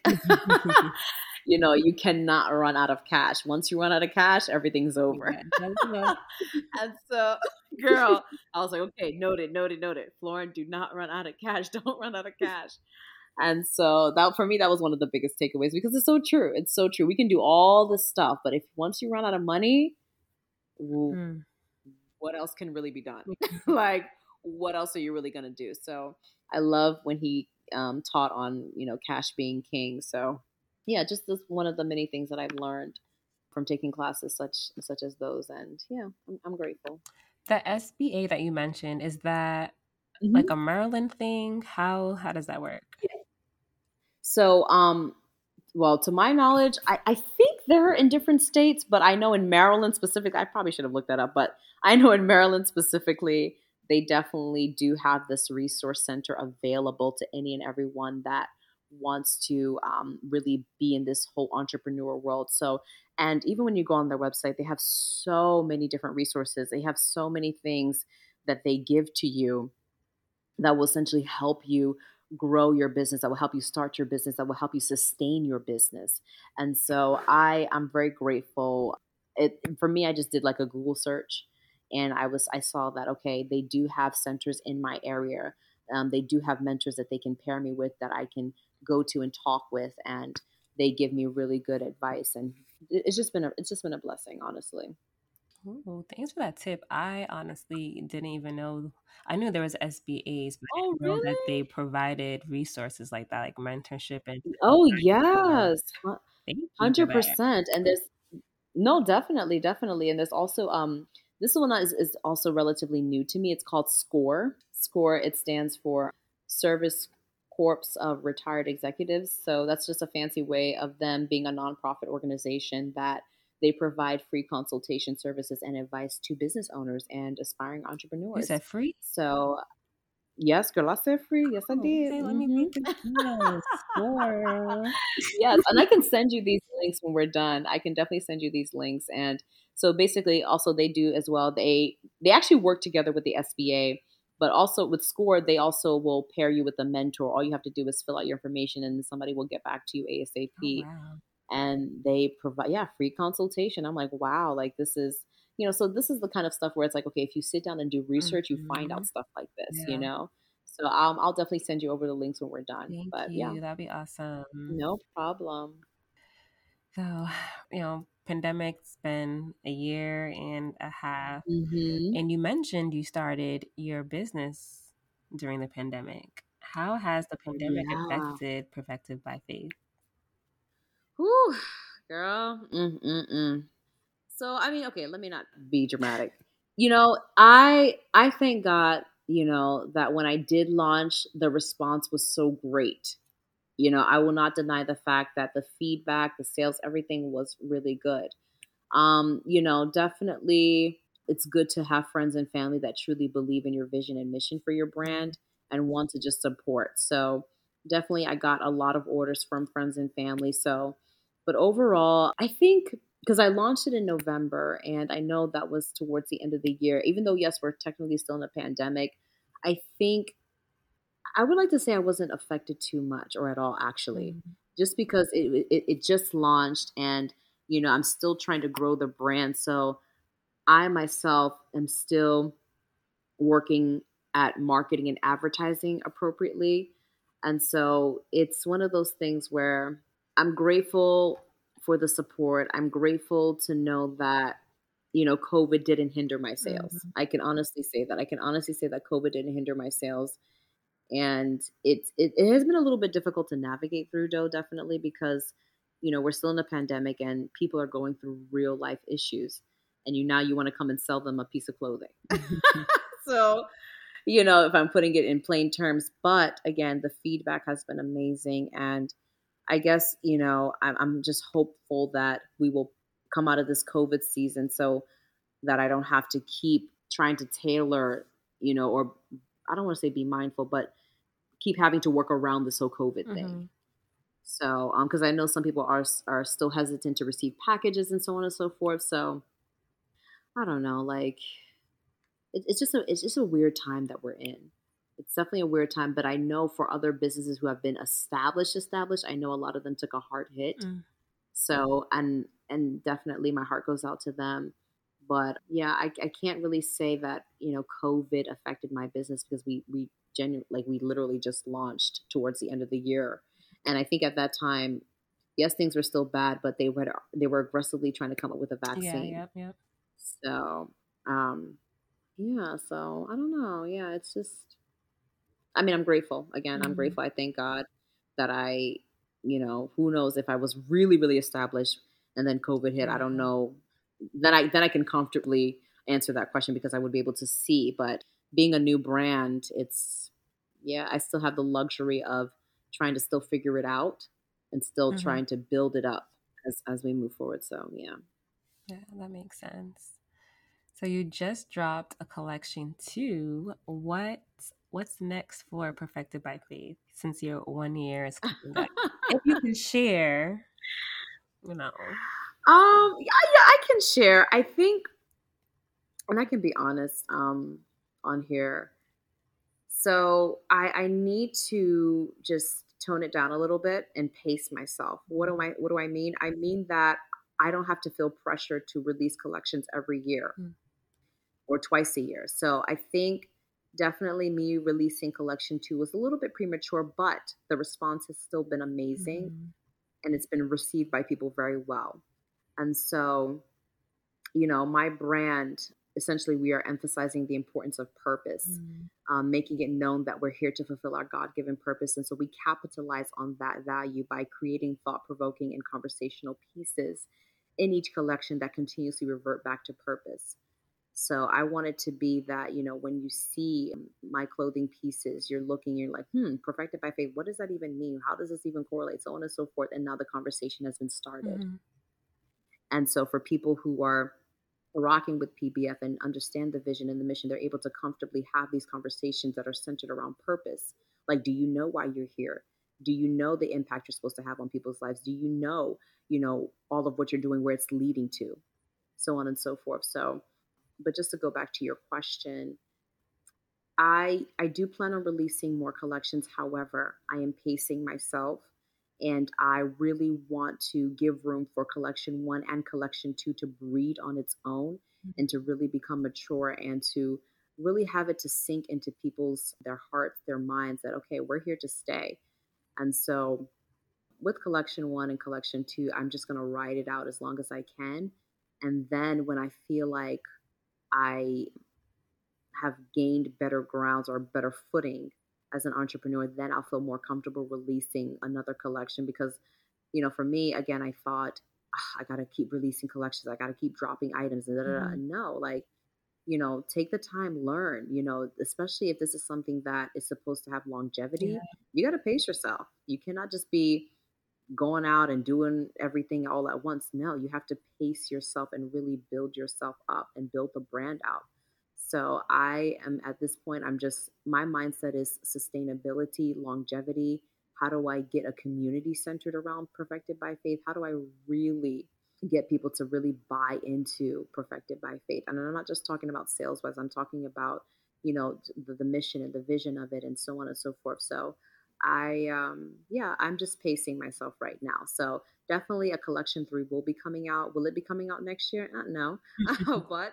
You cannot run out of cash. Once you run out of cash, everything's over. Yeah. Hello. And so, girl, I was like, okay, noted, noted, noted. Florin, do not run out of cash. Don't run out of cash. And so that for me, that was one of the biggest takeaways because it's so true. It's so true. We can do all this stuff, but if once you run out of money, Hmm. what else can really be done? Like, what else are you really gonna do? So I love when he taught on cash being king. So yeah, just this one of the many things that I've learned from taking classes such as those. And yeah, I'm grateful. The SBA that you mentioned, is that like Mhm. a Maryland thing? How does that work? So, well, to my knowledge, I think they're in different states, but I know in Maryland specifically, I probably should have looked that up, but I know in Maryland specifically, they definitely do have this resource center available to any and everyone that wants to really be in this whole entrepreneur world. So, and even when you go on their website, they have so many different resources. They have so many things that they give to you that will essentially help you grow your business, that will help you start your business, that will help you sustain your business. And so I'm very grateful. It for me, I just did like a Google search, and I saw that okay, they do have centers in my area. They do have mentors that they can pair me with, that I can go to and talk with, and they give me really good advice. And it's just been a blessing, honestly. Ooh, thanks for that tip. I honestly didn't even know. I knew there was SBAs, but I Oh, didn't know that they really? provided resources like that, like mentorship and Oh, so yes. thank you for that. 100%. And there's no, definitely, definitely. And there's also this one is also relatively new to me. It's called SCORE. SCORE, it stands for Service Corps of Retired Executives. So that's just a fancy way of them being a nonprofit organization that they provide free consultation services and advice to business owners and aspiring You entrepreneurs. said free? So yes, girl, I said free. Yes, I Oh, did. okay, let me write this down. Score. Yes, and I can send you these links when we're done. I can definitely send you these links. And so basically, also they do as well. They actually work together with the SBA, but also with SCORE, they also will pair you with a mentor. All you have to do is fill out your information, and somebody will get back to you Oh ASAP. wow. And they provide, yeah, free consultation. I'm like, wow, like this is, so this is the kind of stuff where it's like, okay, if you sit down and do research, you find out Mhm. stuff like this. Yeah. So I'll definitely send you over the links when we're done. Thank But yeah, you. That'd be awesome. no problem. So, pandemic's been a year and a half. Hmm. And you mentioned you started your business during the pandemic. How has the pandemic Yeah. affected Perfected by Faith? Whew, girl. Mm-mm-mm. So I mean, okay, let me not be dramatic. I thank God, that when I did launch, the response was so great. I will not deny the fact that the feedback, the sales, everything was really good. Definitely it's good to have friends and family that truly believe in your vision and mission for your Mhm. brand and want to just support. So definitely I got a lot of orders from friends and family. So, but overall, I think because I launched it in November and I know that was towards the end of the year, even though yes, we're technically still in a pandemic, I think I would like to say I wasn't affected too much or at all, actually, Mhm. just because it just launched, and I'm still trying to grow the brand. So I myself am still working at marketing and advertising appropriately, and so it's one of those things where I'm grateful for the support. I'm grateful to know that COVID didn't hinder my sales. Mhm. I can honestly say that. I can honestly say that COVID didn't hinder my sales, and it has been a little bit difficult to navigate through, though, definitely, because we're still in a pandemic and people are going through real life issues, and you want to come and sell them a piece of clothing. So if I'm putting it in plain terms, but again, the feedback has been amazing, and I guess I'm just hopeful that we will come out of this COVID season so that I don't have to keep trying to tailor, or I don't want to say be mindful, but keep having to work around this whole COVID thing. Mhm. So, because I know some people are still hesitant to receive packages and so on and so forth. So, I don't know, like it's just a weird time that we're in. It's definitely a weird time, but I know for other businesses who have been established, I know a lot of them took a hard hit. Mm. So, and definitely my heart goes out to them. But yeah, I can't really say that COVID affected my business because we genuinely, like, we literally just launched towards the end of the year, and I think at that time, yes, things were still bad, but they were aggressively trying to come up with a Yeah, vaccine. yep, yep. So yeah, so I don't know. Yeah, it's just, I mean, I'm grateful. Again, I'm Mhm. grateful. I thank God that who knows if I was really, really established and then COVID hit, I don't Yeah. know. Then I can comfortably answer that question because I would be able to see. But being a new brand, yeah, I still have the luxury of trying to still figure it out and still Mhm. trying to build it up as we move forward. So yeah. Yeah, that makes sense. So you just dropped a collection too. What's next for Perfected by Faith since your 1 year is coming up? If you can share, you know. Yeah, I can share. I think, and I can be honest, on here. So I need to just tone it down a little bit and pace myself. What do I mean? I mean that I don't have to feel pressure to release collections every year Mm. or twice a year. So I think definitely me releasing collection two was a little bit premature, but the response has still been amazing Mhm. and it's been received by people very well. And so, my brand, essentially, we are emphasizing the importance of purpose, Mm. making it known that we're here to fulfill our God given purpose. And so we capitalize on that value by creating thought provoking and conversational pieces in each collection that continuously revert back to purpose. So I want it to be that, when you see my clothing pieces, you're like, perfected by faith. What does that even mean? How does this even correlate? So on and so forth. And now the conversation has been started. Mhm. And so for people who are rocking with PBF and understand the vision and the mission, they're able to comfortably have these conversations that are centered around purpose. Like, do you know why you're here? Do you know the impact you're supposed to have on people's lives? Do you know all of what you're doing, where it's leading to, so on and so forth. So, but just to go back to your question, I do plan on releasing more collections. However, I am pacing myself and I really want to give room for collection one and collection two to breed on its own and to really become mature and to really have it to sink into their hearts, their minds that okay, we're here to stay. And so with collection one and collection two, I'm just going to ride it out as long as I can. And then when I feel like I have gained better grounds or better footing as an entrepreneur, then I'll feel more comfortable releasing another collection because, for me, again, I thought, "Ah, I got to keep releasing collections. I got to keep dropping items. And da, da, da." Mhm. No, like, take the time, learn, especially if this is something that is supposed to have Yeah. longevity, you got to pace yourself. You cannot just be going out and doing everything all at once. No, you have to pace yourself and really build yourself up and build the brand out. So I am at this point, my mindset is sustainability, longevity. How do I get a community centered around Perfected by Faith? How do I really get people to really buy into Perfected by Faith? And I'm not just talking about sales wise, I'm talking about, the mission and the vision of it and so on and so forth. So yeah, I'm just pacing myself right now. So definitely a collection three will be coming out. Will it be coming out next year? No, but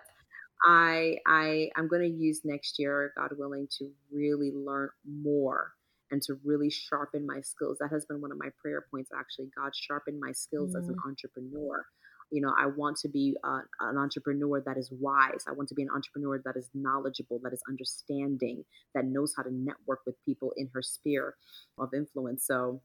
I'm going to use next year, God willing, to really learn more and to really sharpen my skills. That has been one of my prayer points, actually. God, sharpen my skills as an Mm. entrepreneur. I want to be an entrepreneur that is wise. I want to be an entrepreneur that is knowledgeable, that is understanding, that knows how to network with people in her sphere of influence. So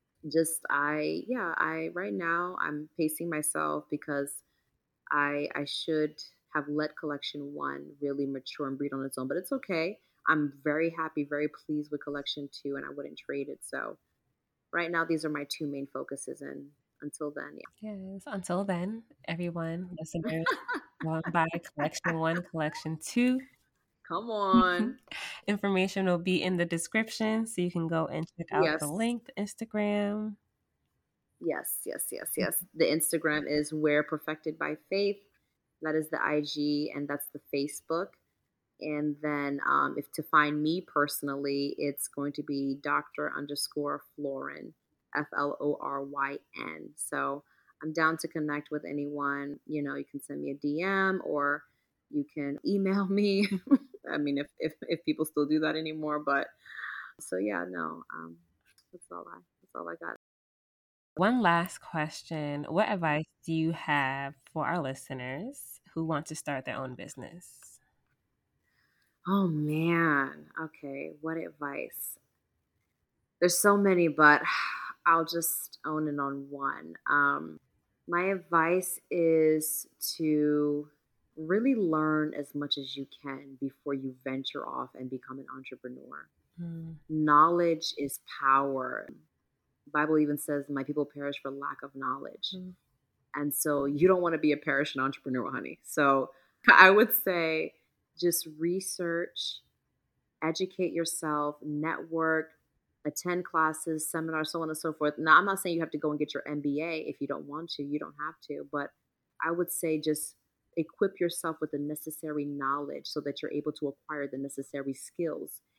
I right now I'm pacing myself because I should have let collection one really mature and breed on its own, but it's okay. I'm very happy, very pleased with collection two, and I wouldn't trade it. So right now, these are my two main focuses, and until then, Yes. Until then, everyone, listeners, go and buy collection one, collection two. come on. Information will be in the description, so you can go and check out the Yes, link, the Instagram. yes, yes, yes, yes. The Instagram is Where Perfected by Faith. That is the IG, and that's the Facebook. And then if to find me personally, it's going to be Dr. underscore Florin, Floryn. So I'm down to connect with anyone. You can send me a DM or you can email me. I mean, if people still do that anymore, but so yeah, no, that's all I got. One last question. What advice do you have for our listeners who want to start their own business? Oh man, okay, what advice? There's so many, but I'll just own it on one. My advice is to really learn as much as you can before you venture off and become an entrepreneur. Mm. Knowledge is power. The Bible even says, "My people perish for lack of knowledge." Mm. And so you don't want to be a perishing entrepreneur, honey. So I would say just research, educate yourself, network, attend classes, seminars, so on and so forth. Now, I'm not saying you have to go and get your MBA if you don't want to. You don't have to. But I would say just equip yourself with the necessary knowledge so that you're able to acquire the necessary skills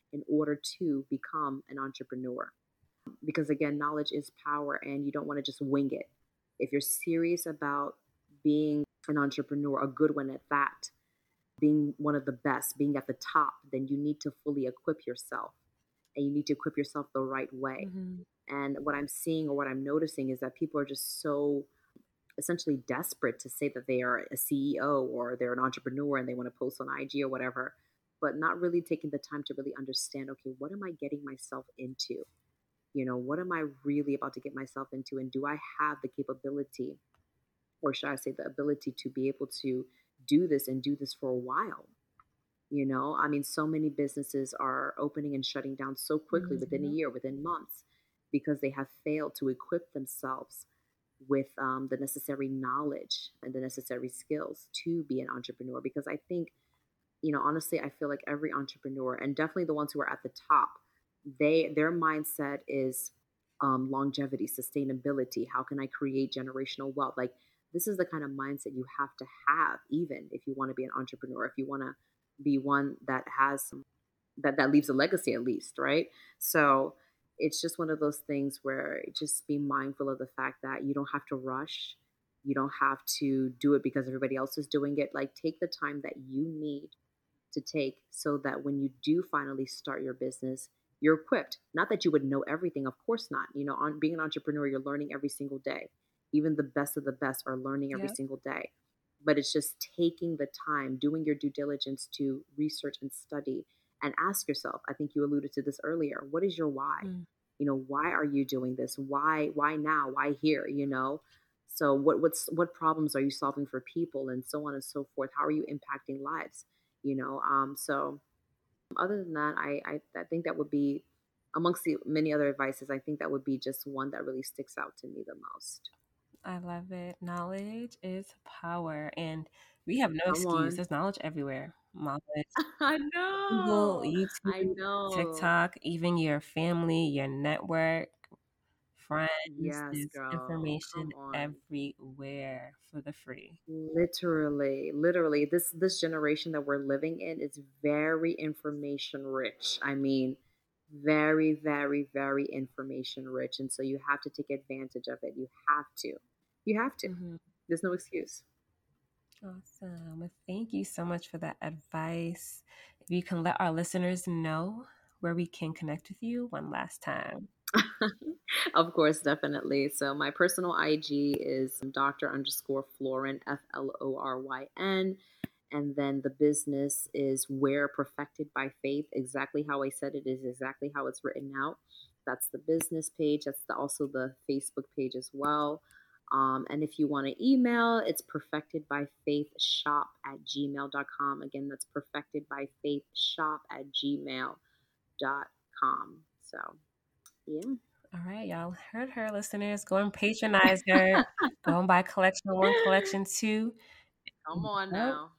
in order to become an entrepreneur. Because again, knowledge is power and you don't want to just wing it. If you're serious about being an entrepreneur, a good one at that, being one of the best, being at the top, then you need to fully equip yourself, and you need to equip yourself the right way. Mhm. And what I'm seeing or what I'm noticing is that people are just so essentially desperate to say that they are a CEO or they're an entrepreneur and they want to post on IG or whatever, but not really taking the time to really understand, okay, what am I getting myself into? What am I really about to get myself into? And do I have the capability, or should I say the ability, to be able to do this and do this for a while? I mean, so many businesses are opening and shutting down so quickly within a Mhm. year, within months, because they have failed to equip themselves with the necessary knowledge and the necessary skills to be an entrepreneur. Because I think, honestly, I feel like every entrepreneur, and definitely the ones who are at the top, their mindset is longevity, sustainability. How can I create generational wealth? Like, this is the kind of mindset you have to have, even if you want to be an entrepreneur, if you want to be one that has that leaves a legacy, at least, right? So it's just one of those things where just be mindful of the fact that you don't have to rush. You don't have to do it because everybody else is doing it. Like, take the time that you need to take so that when you do finally start your business, you're equipped. Not that you would know everything, of course not. On being an entrepreneur, you're learning every single day. Even the best of the best are learning every Yep. single day. But it's just taking the time, doing your due diligence to research and study and ask yourself, I think you alluded to this earlier, what is your why? Mm. Why are you doing this? Why now? Why here? So what problems are you solving for people, and so on and so forth? How are you impacting lives? So other than that, I think that would be, amongst the many other advices, I think that would be just one that really sticks out to me the most. I love it. Knowledge is power, and we have no Come excuse. on. There's knowledge everywhere. Knowledge, I Google, know. I YouTube, know. TikTok, even your family, your network, friends. Yes, There's girl. information Come on. everywhere for the free. Literally, this generation that we're living in is very information rich. I mean, very, very, very information rich, and so you have to take advantage of it. You have to. Hmm. There's no excuse. Awesome. Well, thank you so much for that advice. If you can let our listeners know where we can connect with you one last time. Of course, definitely. So my personal IG is Dr. underscore Floryn, FLORYN. And then the business is Where Perfected by Faith. Exactly how I said it is exactly how it's written out. That's the business page. That's also the Facebook page as well. And if you want to email, it's perfectedbyfaithshop@gmail.com. Again, that's perfectedbyfaithshop@gmail.com. So, yeah. All right, y'all heard her, listeners. Go and patronize her. Go and buy collection one, collection two. Come on Yep. now.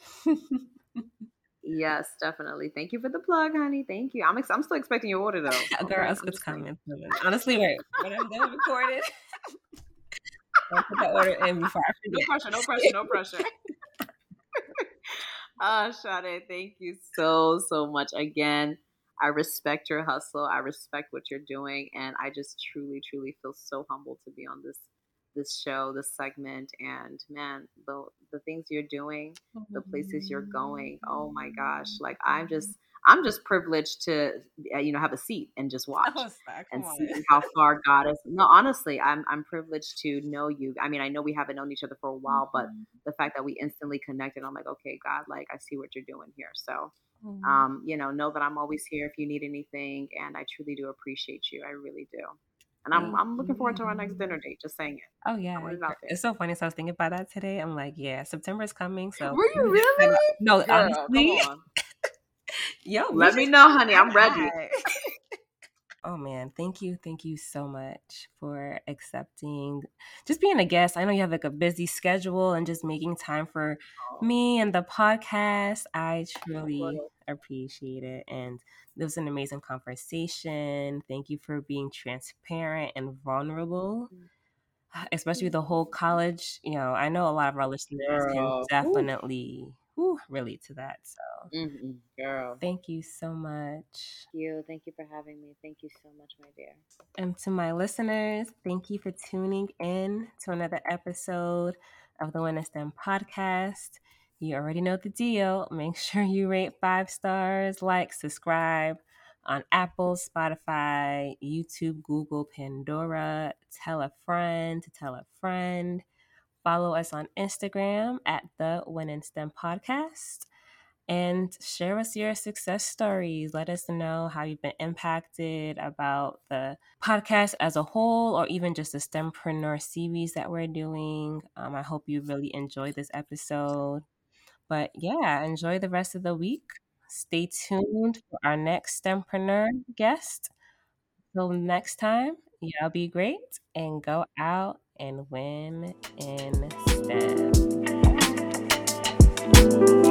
Yes, definitely. Thank you for the plug, honey. Thank you. I'm still expecting your order though. Girl, Okay, I'm it's just saying. coming. It's coming. Honestly, wait. When I'm done recording, I'll put that order in before I No forget. pressure, no pressure, no pressure. Sade, thank you so much. Again, I respect your hustle. I respect what you're doing, and I just truly feel so humbled to be on this show, this segment. And man, the things you're doing, the places you're going. Oh my gosh! Like I'm just privileged to have a seat and just watch Oh, stop. and Come on. see how far God is. No, honestly, I'm privileged to know you. I mean, I know we haven't known each other for a while, but Mhm. the fact that we instantly connected, I'm like, okay, God, like I see what you're doing here. So, Mhm. know that I'm always here if you need anything, and I truly do appreciate you. I really do. And I'm Thank I'm looking forward to our next you. dinner date. Just saying it. Oh I yeah, put it out there. it's so funny. So I was thinking about that today. I'm like, yeah, September is coming, so Were we you just gotta. really? No, Girl, come honestly, on. yo, we Let me just know, gotta honey. plan I'm ready. that. Oh man, thank you so much for accepting, just being a guest. I know you have like a busy schedule and just making time for Oh, me and the podcast. I of truly course. appreciate it, and it was an amazing conversation. Thank you for being transparent and vulnerable, especially the whole college. I know a lot of our listeners can Girl. Ooh. definitely relate to that. So Mm-mm. girl. Thank you so much. Thank you for having me. Thank you so much, my dear. And to my listeners, thank you for tuning in to another episode of the Win and STEM podcast. You already know the deal. Make sure you rate 5 stars, like, subscribe on Apple, Spotify, YouTube, Google, Pandora. Tell a friend to tell a friend. Follow us on Instagram at the Win and STEM podcast. And share us your success stories. Let us know how you've been impacted about the podcast as a whole, or even just the STEMpreneur series that we're doing. I hope you really enjoyed this episode. But yeah, enjoy the rest of the week. Stay tuned for our next STEMpreneur guest. Till next time, y'all be great and go out and win in STEM.